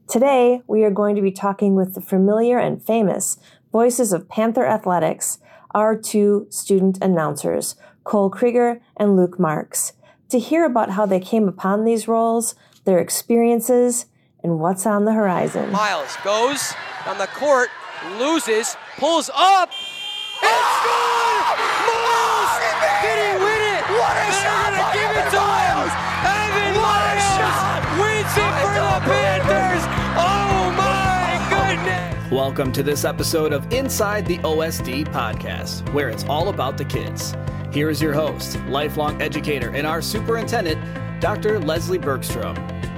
Today, we are going to be talking with the familiar and famous voices of Panther Athletics, our two student announcers, Cole Krieger and Luke Marks, to hear about how they came upon these roles, their experiences, and what's on the horizon. Miles goes on the court, loses, pulls up. It's good! Miles! Did he win it? What a shot! They're gonna give it to Miles! Evan Miles wins it for the Panthers! Oh my goodness! Welcome to this episode of Inside the OSD podcast, where it's all about the kids. Here is your host, lifelong educator, and our superintendent, Dr. Leslie Bergstrom.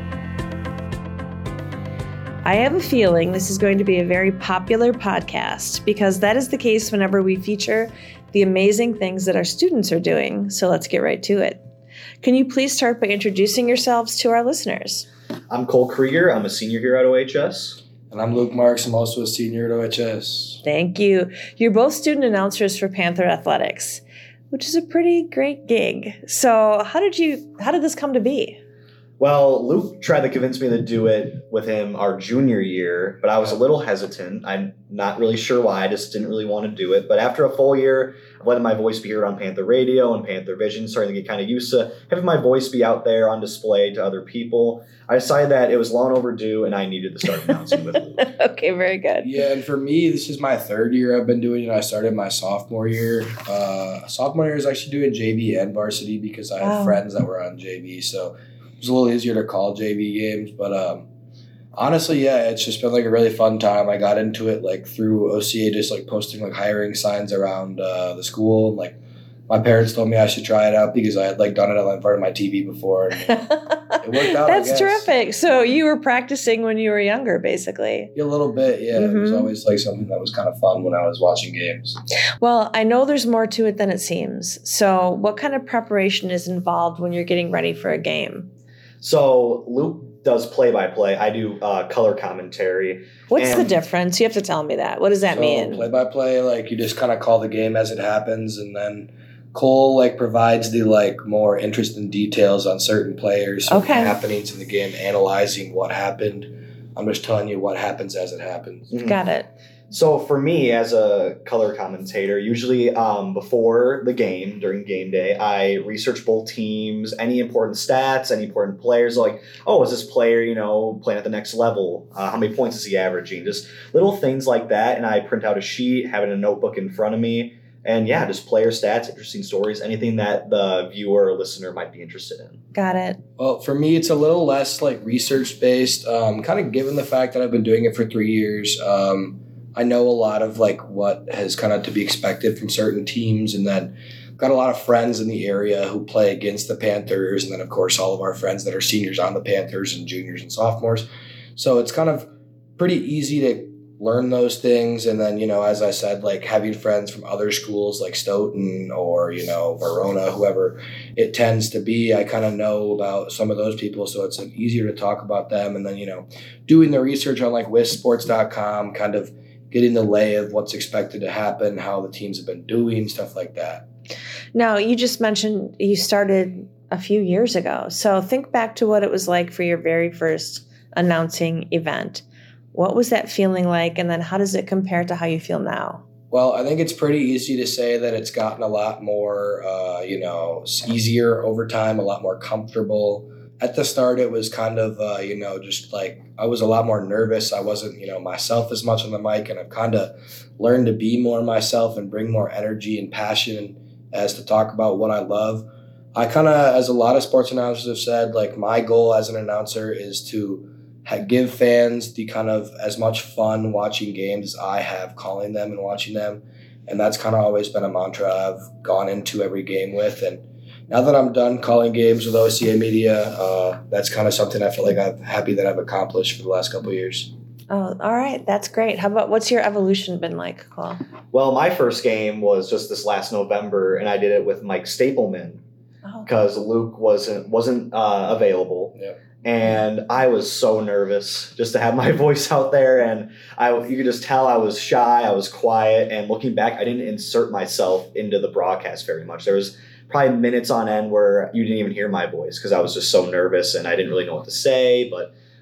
I have a feeling this is going to be a very popular podcast because that is the case whenever we feature the amazing things that our students are doing. So let's get right to it. Can you please start by introducing yourselves to our listeners? I'm Cole Krieger. I'm a senior here at OHS. And I'm Luke Marks. I'm also a senior at OHS. Thank you. You're both student announcers for Panther Athletics, which is a pretty great gig. So how did this come to be? Well, Luke tried to convince me to do it with him our junior year, but I was a little hesitant. I'm not really sure why. I just didn't really want to do it. But after a full year of letting my voice be heard on Panther Radio and Panther Vision, starting to get kind of used to having my voice be out there on display to other people, I decided that it was long overdue and I needed to start announcing with Luke. Okay, very good. Yeah, and for me, this is my third year I've been doing it. I started my sophomore year. Sophomore year I was actually doing JV and varsity because I had friends that were on JV, so it was a little easier to call JV games, but honestly, yeah, it's just been like a really fun time. I got into it like through OCA, just like posting like hiring signs around the school. Like my parents told me I should try it out because I had like done it in front of my TV before. And it worked out. That's terrific. So you were practicing when you were younger, basically. A little bit, yeah. Mm-hmm. It was always like something that was kind of fun when I was watching games. Well, I know there's more to it than it seems. So what kind of preparation is involved when you're getting ready for a game? So Luke does play-by-play. I do color commentary. What's the difference? You have to tell me that. What does that mean? Play-by-play, like you just kind of call the game as it happens, and then Cole like provides the like more interest and details on certain players, happenings in the game, analyzing what happened. I'm just telling you what happens as it happens. Mm-hmm. Got it. So for me as a color commentator, usually before the game, during game day, I research both teams, any important stats, any important players, like, is this player, playing at the next level? How many points is he averaging? Just little things like that. And I print out a sheet, have it in a notebook in front of me. And yeah, just player stats, interesting stories, anything that the viewer or listener might be interested in. Got it. Well, for me, it's a little less like research-based, kind of given the fact that I've been doing it for 3 years. I know a lot of like what has kind of to be expected from certain teams, and then got a lot of friends in the area who play against the Panthers, and then of course all of our friends that are seniors on the Panthers and juniors and sophomores. So it's kind of pretty easy to learn those things, and then as I said, like having friends from other schools like Stoughton or Verona, whoever it tends to be, I kind of know about some of those people, so it's easier to talk about them. And then doing the research on like WisSports.com, kind of getting the lay of what's expected to happen, how the teams have been doing, stuff like that. Now, you just mentioned you started a few years ago. So think back to what it was like for your very first announcing event. What was that feeling like? And then how does it compare to how you feel now? Well, I think it's pretty easy to say that it's gotten a lot more, easier over time, a lot more comfortable. At the start, it was kind of, just like I was a lot more nervous. I wasn't, myself as much on the mic, and I've kind of learned to be more myself and bring more energy and passion as to talk about what I love. I kind of, as a lot of sports announcers have said, like my goal as an announcer is to give fans the kind of as much fun watching games as I have calling them and watching them. And that's kind of always been a mantra I've gone into every game with. And now that I'm done calling games with OCA Media, that's kind of something I feel like I'm happy that I've accomplished for the last couple of years. Oh, all right. That's great. How about what's your evolution been like, Cole? Well, my first game was just this last November, and I did it with Mike Stapleman because Luke wasn't available. Yeah. And I was so nervous just to have my voice out there. And you could just tell I was shy, I was quiet. And looking back, I didn't insert myself into the broadcast very much. There was probably minutes on end where you didn't even hear my voice because I was just so nervous and I didn't really know what to say. But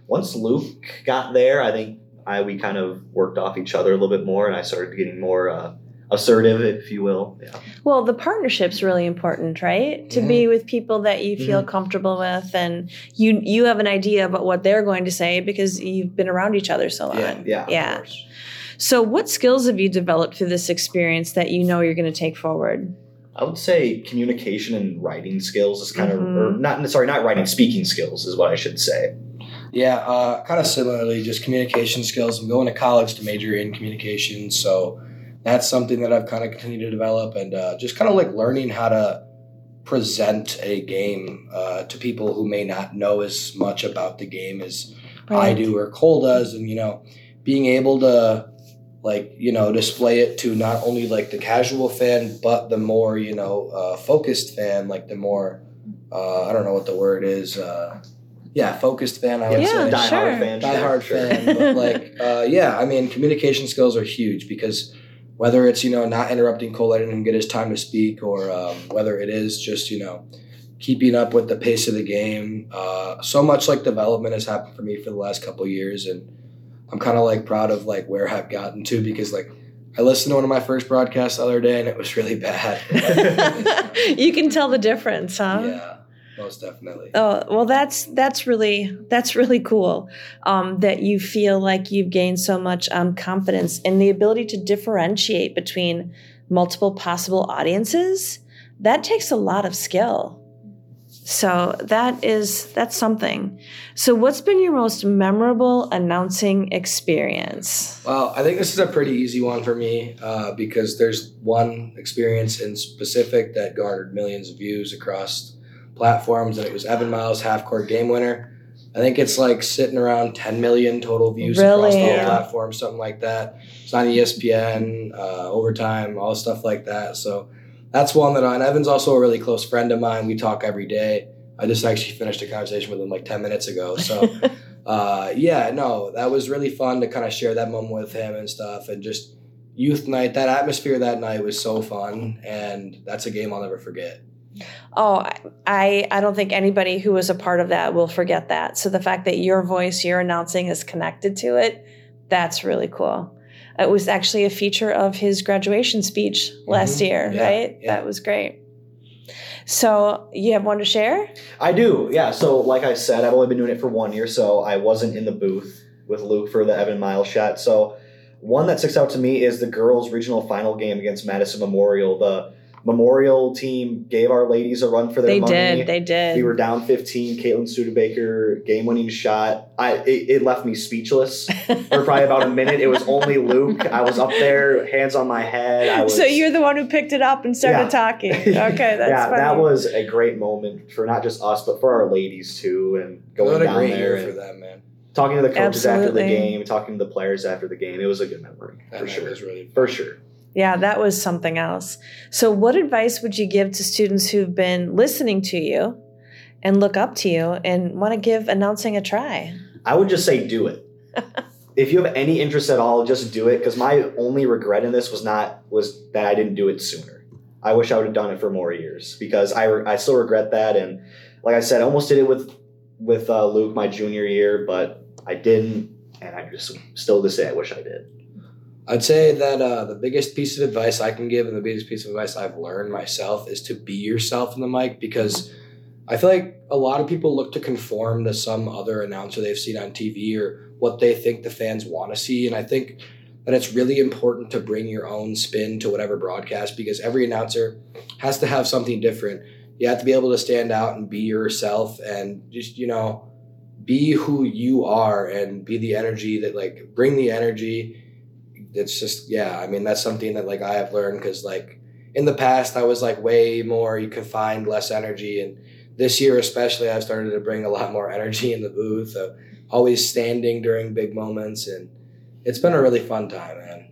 once Luke got there, I think we kind of worked off each other a little bit more, and I started getting more assertive, if you will. Yeah. Well, the partnership's really important, right? To be with people that you feel comfortable with, and you have an idea about what they're going to say because you've been around each other so long. Yeah. Of course. So what skills have you developed through this experience that you know you're going to take forward? I would say communication and writing skills is kind of, or not writing, speaking skills is what I should say. Yeah, kind of similarly, just communication skills. I'm going to college to major in communication, so that's something that I've kind of continued to develop, and just kind of like learning how to present a game to people who may not know as much about the game as I do or Cole does, and, being able to display it to not only like the casual fan, but the more, focused fan, like the more, I don't know what the word is. Focused fan, I would say. Die-hard fan. Die-hard fan. But communication skills are huge because whether it's, not interrupting Cole, letting him get his time to speak, or whether it is just, keeping up with the pace of the game. So much like development has happened for me for the last couple of years, and I'm kind of like proud of like where I've gotten to because like I listened to one of my first broadcasts the other day and it was really bad. You can tell the difference, huh? Yeah, most definitely. Oh, well, that's really cool that you feel like you've gained so much confidence in the ability to differentiate between multiple possible audiences. That takes a lot of skill. So that's something. So what's been your most memorable announcing experience? Well, I think this is a pretty easy one for me because there's one experience in specific that garnered millions of views across platforms, and it was Evan Miles' half-court game winner. I think it's like sitting around 10 million total views across all platforms, something like that. It's on ESPN, Overtime, all stuff like that. So that's one that and Evan's also a really close friend of mine. We talk every day. I just actually finished a conversation with him like 10 minutes ago. So, that was really fun to kind of share that moment with him and stuff. And just youth night, that atmosphere that night was so fun. And that's a game I'll never forget. Oh, I don't think anybody who was a part of that will forget that. So the fact that your voice, your announcing is connected to it, that's really cool. It was actually a feature of his graduation speech last year, right? Yeah. That was great. So you have one to share? I do, yeah. So like I said, I've only been doing it for 1 year, so I wasn't in the booth with Luke for the Evan Miles shot. So one that sticks out to me is the girls' regional final game against Madison Memorial. The Memorial team gave our ladies a run for their money. They did. We were down 15. Caitlin Studebaker, game-winning shot. It left me speechless for probably about a minute. It was only Luke. I was up there, hands on my head. So you're the one who picked it up and started talking. Okay, that's funny. That was a great moment for not just us, but for our ladies too. And going down there for them, man. Talking to the coaches after the game, talking to the players after the game. It was a good memory for sure. It was really fun. For sure. Yeah, that was something else. So what advice would you give to students who've been listening to you and look up to you and want to give announcing a try? I would just say do it. If you have any interest at all, just do it. Because my only regret in this was that I didn't do it sooner. I wish I would have done it for more years because I still regret that. And like I said, I almost did it with Luke my junior year, but I didn't. And I just still to say I wish I did. I'd say that the biggest piece of advice I can give and the biggest piece of advice I've learned myself is to be yourself in the mic, because I feel like a lot of people look to conform to some other announcer they've seen on TV or what they think the fans want to see. And I think that it's really important to bring your own spin to whatever broadcast, because every announcer has to have something different. You have to be able to stand out and be yourself and just, be who you are and be the energy that bring the energy. It's just, that's something that I have learned, because in the past I was way more confined, less energy. And this year especially, I've started to bring a lot more energy in the booth, always standing during big moments. And it's been a really fun time, man.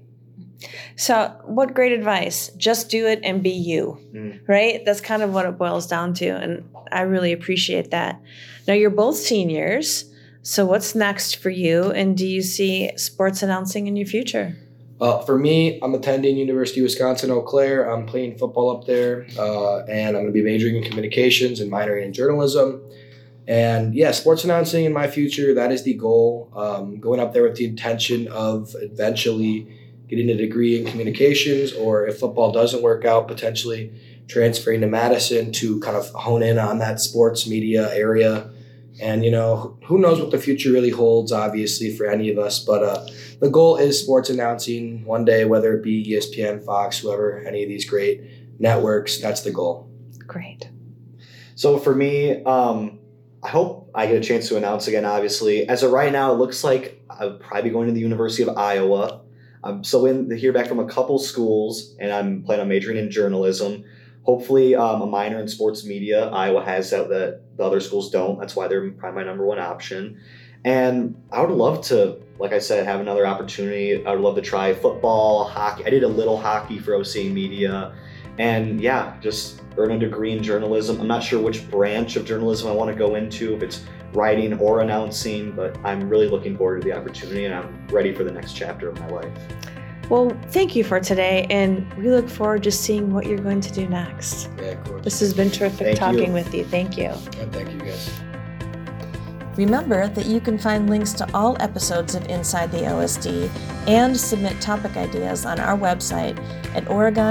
So what great advice. Just do it and be you, right? That's kind of what it boils down to. And I really appreciate that. Now you're both seniors. So what's next for you? And do you see sports announcing in your future? Well, for me, I'm attending University of Wisconsin-Eau Claire. I'm playing football up there, and I'm going to be majoring in communications and minoring in journalism. And yeah, sports announcing in my future, that is the goal. Going up there with the intention of eventually getting a degree in communications, or if football doesn't work out, potentially transferring to Madison to kind of hone in on that sports media area. And, who knows what the future really holds, obviously, for any of us. But the goal is sports announcing one day, whether it be ESPN, Fox, whoever, any of these great networks. That's the goal. Great. So for me, I hope I get a chance to announce again, obviously. As of right now, it looks like I'll probably be going to the University of Iowa. I'm still waiting to hear back from a couple schools, and I'm planning on majoring in journalism. Hopefully a minor in sports media. Iowa has that the other schools don't. That's why they're probably my number one option. And I would love to, like I said, have another opportunity. I would love to try football, hockey. I did a little hockey for OCA Media. And yeah, just earn a degree in journalism. I'm not sure which branch of journalism I want to go into, if it's writing or announcing, but I'm really looking forward to the opportunity, and I'm ready for the next chapter of my life. Well, thank you for today, and we look forward to seeing what you're going to do next. Yeah, of course. This has been terrific talking with you. Thank you. And thank you, guys. Remember that you can find links to all episodes of Inside the OSD and submit topic ideas on our website at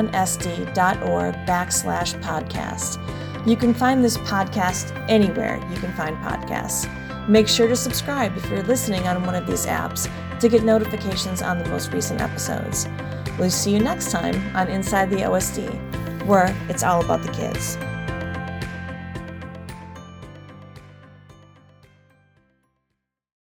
oregonsd.org/podcast. You can find this podcast anywhere you can find podcasts. Make sure to subscribe if you're listening on one of these apps to get notifications on the most recent episodes. We'll see you next time on Inside the OSD, where it's all about the kids.